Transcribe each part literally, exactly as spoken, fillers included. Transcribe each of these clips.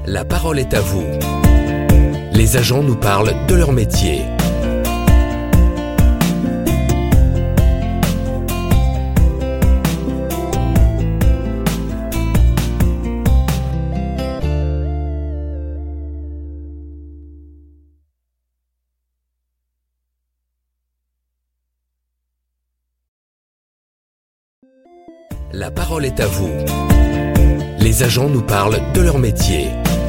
La parole est à vous. Les agents nous parlent de leur métier. La parole est à vous. Les agents nous parlent de leur métier.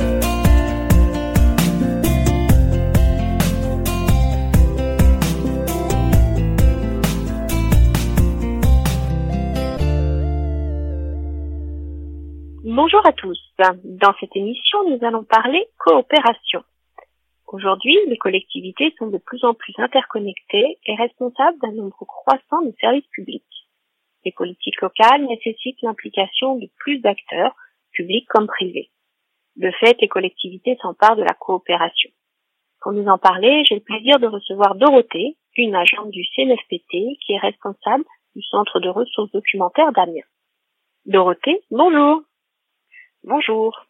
Bonjour à tous. Dans cette émission, nous allons parler coopération. Aujourd'hui, les collectivités sont de plus en plus interconnectées et responsables d'un nombre croissant de services publics. Les politiques locales nécessitent l'implication de plus d'acteurs, publics comme privés. De fait, les collectivités s'emparent de la coopération. Pour nous en parler, j'ai le plaisir de recevoir Dorothée, une agente du C N F P T qui est responsable du Centre de ressources documentaires d'Amiens. Dorothée, bonjour. Bonjour.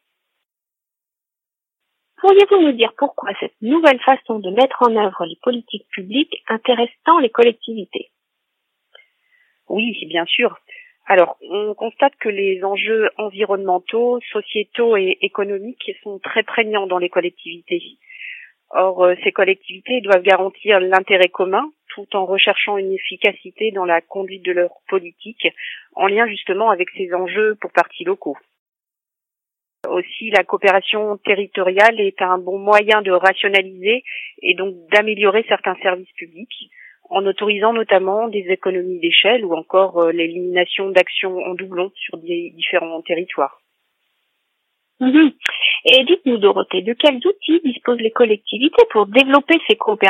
Pourriez-vous nous dire pourquoi cette nouvelle façon de mettre en œuvre les politiques publiques intéresse tant les collectivités ? Oui, bien sûr. Alors, on constate que les enjeux environnementaux, sociétaux et économiques sont très prégnants dans les collectivités. Or, ces collectivités doivent garantir l'intérêt commun tout en recherchant une efficacité dans la conduite de leur politique, en lien justement avec ces enjeux pour partis locaux. Aussi, la coopération territoriale est un bon moyen de rationaliser et donc d'améliorer certains services publics, en autorisant notamment des économies d'échelle ou encore euh, l'élimination d'actions en doublon sur des différents territoires. Mmh. Et dites-nous, Dorothée, de quels outils disposent les collectivités pour développer ces coopérations ?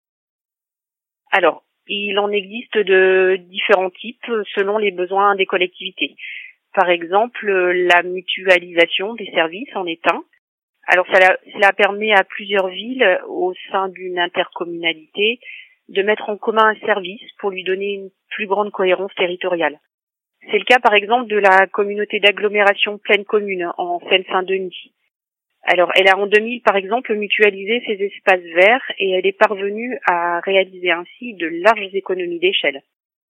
Alors, il en existe de différents types selon les besoins des collectivités. Par exemple, la mutualisation des services en est un. Alors, cela, cela permet à plusieurs villes au sein d'une intercommunalité de mettre en commun un service pour lui donner une plus grande cohérence territoriale. C'est le cas par exemple de la communauté d'agglomération Pleine Commune en Seine-Saint-Denis. Alors elle a en deux mille par exemple mutualisé ses espaces verts et elle est parvenue à réaliser ainsi de larges économies d'échelle.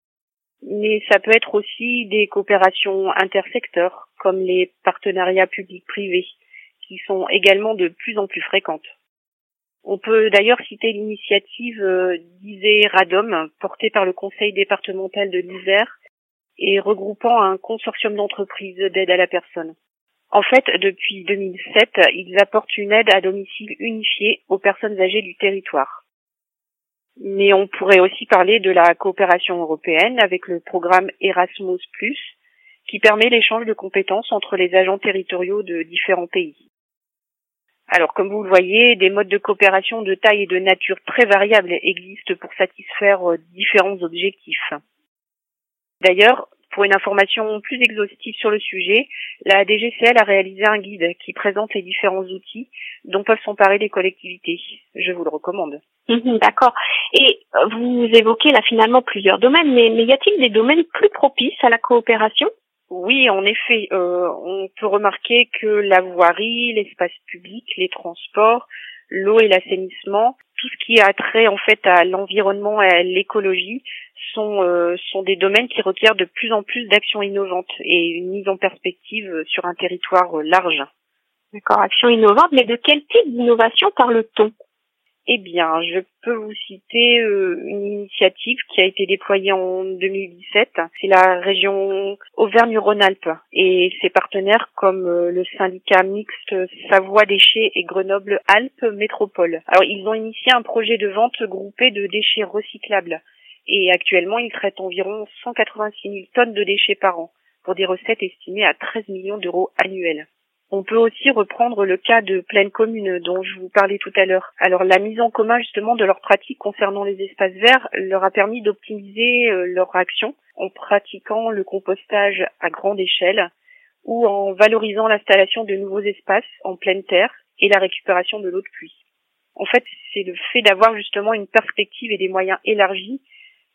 Mais ça peut être aussi des coopérations intersecteurs comme les partenariats publics-privés qui sont également de plus en plus fréquentes. On peut d'ailleurs citer l'initiative euh, d'Isère-Radom, portée par le conseil départemental de l'Isère et regroupant un consortium d'entreprises d'aide à la personne. En fait, depuis deux mille sept, ils apportent une aide à domicile unifiée aux personnes âgées du territoire. Mais on pourrait aussi parler de la coopération européenne avec le programme Erasmus plus, qui permet l'échange de compétences entre les agents territoriaux de différents pays. Alors, comme vous le voyez, des modes de coopération de taille et de nature très variables existent pour satisfaire différents objectifs. D'ailleurs, pour une information plus exhaustive sur le sujet, la D G C L a réalisé un guide qui présente les différents outils dont peuvent s'emparer les collectivités. Je vous le recommande. Mmh, d'accord. Et vous évoquez là finalement plusieurs domaines, mais, mais y a-t-il des domaines plus propices à la coopération ? Oui, en effet, euh, on peut remarquer que la voirie, l'espace public, les transports, l'eau et l'assainissement, tout ce qui a trait en fait à l'environnement et à l'écologie sont euh, sont des domaines qui requièrent de plus en plus d'actions innovantes et une mise en perspective sur un territoire large. D'accord, actions innovantes, mais de quel type d'innovation parle-t-on ? Eh bien, je peux vous citer euh, une initiative qui a été déployée en deux mille dix-sept. C'est la région Auvergne-Rhône-Alpes et ses partenaires comme euh, le syndicat mixte Savoie Déchets et Grenoble-Alpes Métropole. Alors, ils ont initié un projet de vente groupé de déchets recyclables et actuellement, ils traitent environ cent quatre-vingt-six mille tonnes de déchets par an pour des recettes estimées à treize millions d'euros annuels. On peut aussi reprendre le cas de Pleine Commune dont je vous parlais tout à l'heure. Alors la mise en commun justement de leurs pratiques concernant les espaces verts leur a permis d'optimiser euh, leur action en pratiquant le compostage à grande échelle ou en valorisant l'installation de nouveaux espaces en pleine terre et la récupération de l'eau de pluie. En fait, c'est le fait d'avoir justement une perspective et des moyens élargis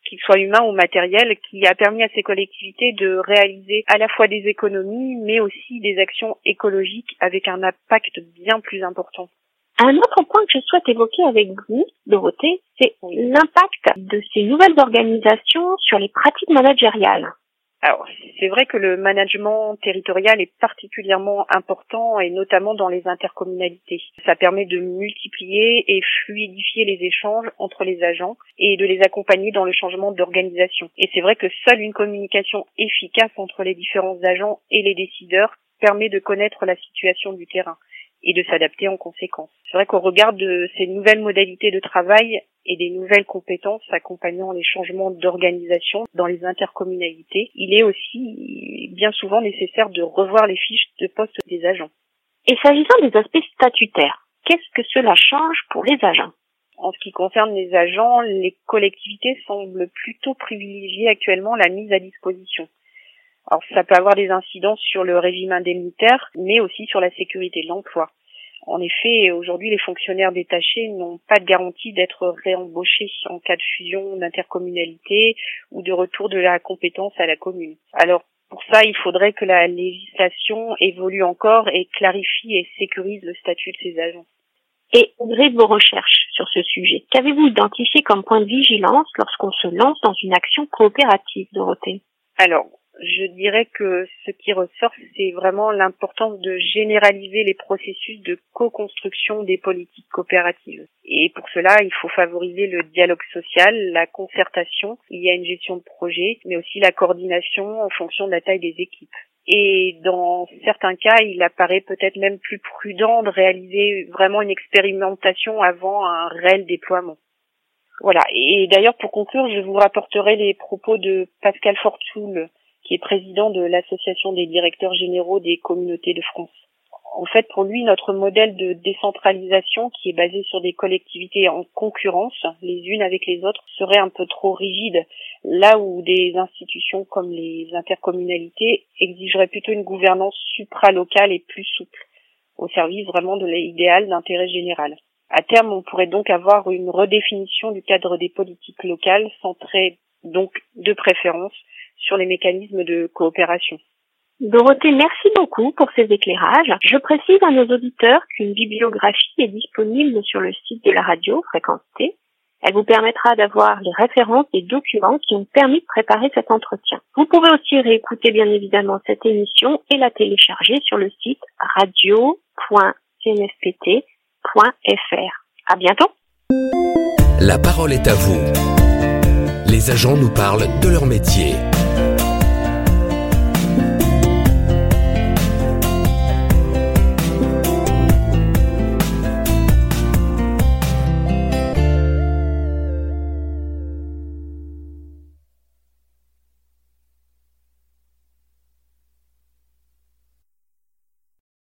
qu'il soit humain ou matériel, qui a permis à ces collectivités de réaliser à la fois des économies, mais aussi des actions écologiques avec un impact bien plus important. Un autre point que je souhaite évoquer avec vous, Dorothée, c'est l'impact de ces nouvelles organisations sur les pratiques managériales. Alors, c'est vrai que le management territorial est particulièrement important, et notamment dans les intercommunalités. Ça permet de multiplier et fluidifier les échanges entre les agents et de les accompagner dans le changement d'organisation. Et c'est vrai que seule une communication efficace entre les différents agents et les décideurs permet de connaître la situation du terrain et de s'adapter en conséquence. C'est vrai qu'au regard de ces nouvelles modalités de travail et des nouvelles compétences accompagnant les changements d'organisation dans les intercommunalités, il est aussi bien souvent nécessaire de revoir les fiches de poste des agents. Et s'agissant des aspects statutaires, qu'est-ce que cela change pour les agents ? En ce qui concerne les agents, les collectivités semblent plutôt privilégier actuellement la mise à disposition. Alors ça peut avoir des incidences sur le régime indemnitaire, mais aussi sur la sécurité de l'emploi. En effet, aujourd'hui, les fonctionnaires détachés n'ont pas de garantie d'être réembauchés en cas de fusion d'intercommunalité ou de retour de la compétence à la commune. Alors, pour ça, il faudrait que la législation évolue encore et clarifie et sécurise le statut de ces agents. Et au gré de vos recherches sur ce sujet, qu'avez-vous identifié comme point de vigilance lorsqu'on se lance dans une action coopérative, Dorothée ? Alors, je dirais que ce qui ressort, c'est vraiment l'importance de généraliser les processus de co-construction des politiques coopératives. Et pour cela, il faut favoriser le dialogue social, la concertation, il y a une gestion de projet, mais aussi la coordination en fonction de la taille des équipes. Et dans certains cas, il apparaît peut-être même plus prudent de réaliser vraiment une expérimentation avant un réel déploiement. Voilà. Et d'ailleurs, pour conclure, je vous rapporterai les propos de Pascal Fortoul, qui est président de l'Association des directeurs généraux des communautés de France. En fait, pour lui, notre modèle de décentralisation, qui est basé sur des collectivités en concurrence, les unes avec les autres, serait un peu trop rigide, là où des institutions comme les intercommunalités exigeraient plutôt une gouvernance supralocale et plus souple, au service vraiment de l'idéal d'intérêt général. À terme, on pourrait donc avoir une redéfinition du cadre des politiques locales, centrée donc de préférence sur les mécanismes de coopération. Dorothée, merci beaucoup pour ces éclairages. Je précise à nos auditeurs qu'une bibliographie est disponible sur le site de la radio Fréquence T. Elle vous permettra d'avoir les références et documents qui ont permis de préparer cet entretien. Vous pouvez aussi réécouter bien évidemment cette émission et la télécharger sur le site radio point c n f p t point f r. À bientôt. La parole est à vous. Les agents nous parlent de leur métier.